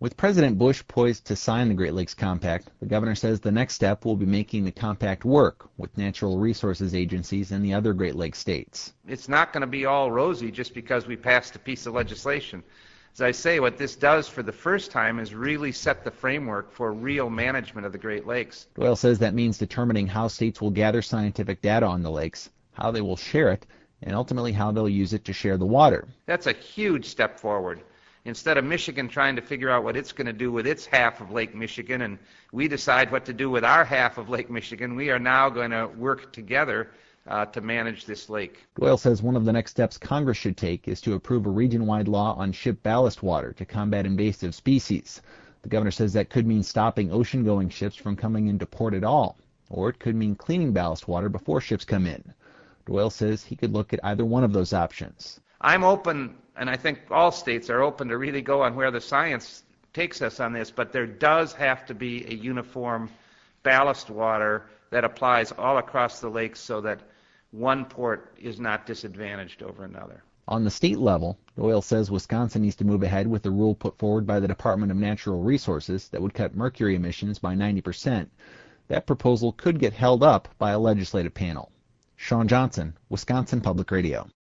With President Bush poised to sign the Great Lakes Compact, the governor says the next step will be making the compact work with natural resources agencies and the other Great Lakes states. It's not going to be all rosy just because we passed a piece of legislation. As I say, what this does for the first time is really set the framework for real management of the Great Lakes. Doyle says that means determining how states will gather scientific data on the lakes, how they will share it, and ultimately how they'll use it to share the water. That's a huge step forward. Instead of Michigan trying to figure out what it's going to do with its half of Lake Michigan and we decide what to do with our half of Lake Michigan, we are now going to work together to manage this lake. Doyle says one of the next steps Congress should take is to approve a region-wide law on ship ballast water to combat invasive species. The governor says that could mean stopping ocean-going ships from coming into port at all, or it could mean cleaning ballast water before ships come in. Doyle says he could look at either one of those options. I'm open, and I think all states are open to really go on where the science takes us on this, but there does have to be a uniform ballast water that applies all across the lake so that one port is not disadvantaged over another. On the state level, Doyle says Wisconsin needs to move ahead with a rule put forward by the Department of Natural Resources that would cut mercury emissions by 90%. That proposal could get held up by a legislative panel. Sean Johnson, Wisconsin Public Radio.